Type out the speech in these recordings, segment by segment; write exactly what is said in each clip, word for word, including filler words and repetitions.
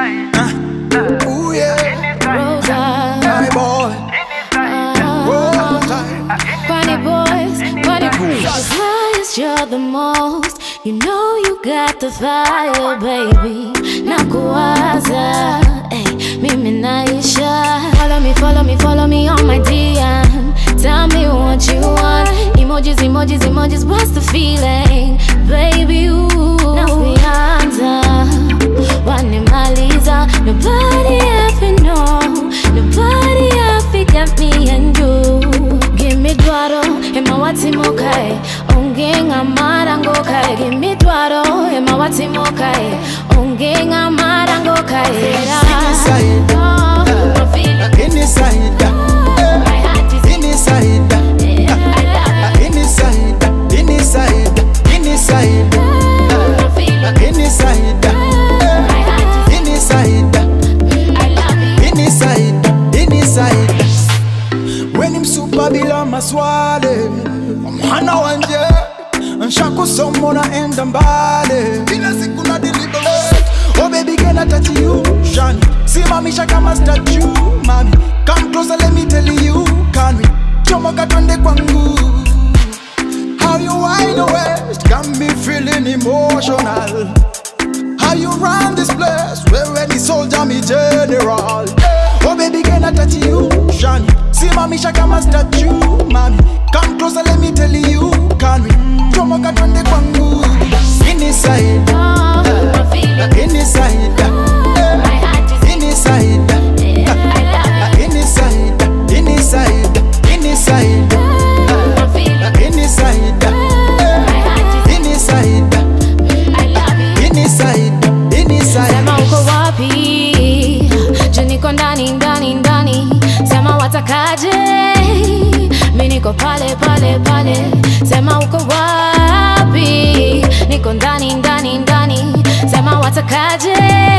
Uh, ooh yeah, Rosa, my boy. Rosa, funny boys, funny boys. As long as you're the most, you know you got the fire, baby. Nakuwaza, hey, mimi naisha. Follow me, follow me, follow me on my D M. Tell me what you want. Emojis, emojis, emojis, what's the feeling? Baby, ooh, nakuanza, wanimaliza. Nobody ever know, nobody ever got me and you. Give me dwaro, ema wati mokai. Ongenga marango kai. Give me dwaro, ema wati mokai. Ongenga marango kai. inside, Oh, I'm feeling inside, my heart is inside, inside, inside, inside, I'm feeling inside, my heart is inside, I love you. inside, inside. When him super bila maswale, mwana wanje, nshako somo na enda mbale. Kila siku na deliberate. Oh baby, can I touch you? Shani, simamisha kama statue, mami. Come closer, let me tell you, can we? Chomoka twende kwangu. How you wide the west, got me feeling emotional. How you run this place, where when the soldier me general. Oh baby, can I touch you? Shani, simamisha kama statue, mami. Come closer, let me tell you, can we? Chomoka twende kwangu. Inside, Oh, I'm feeling inside, my heart is inside, I love you. inside, inside, inside, I'm feeling inside, my heart is inside, I love you. inside, inside. Sema uko wapi? Juu niko ndani ndani ndani. Sema watakaje? Mimi niko pale pale pale. Sema uko wapi? Niko ndani ndani ndani. Sema watakaje?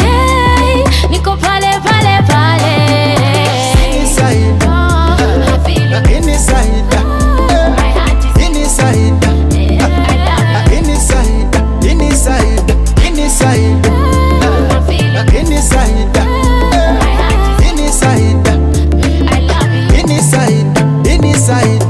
Niko pale pale pale. Inside, Oh, I'm feeling inside, my heart is inside, I love you. inside, inside, inside, I'm feeling inside, my heart is inside, I love you. inside, inside.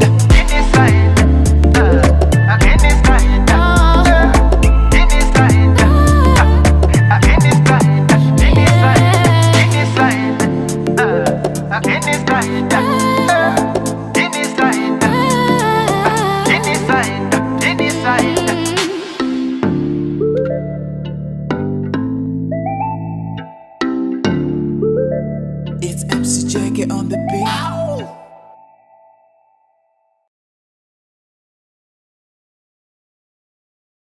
It's M C J on the beat.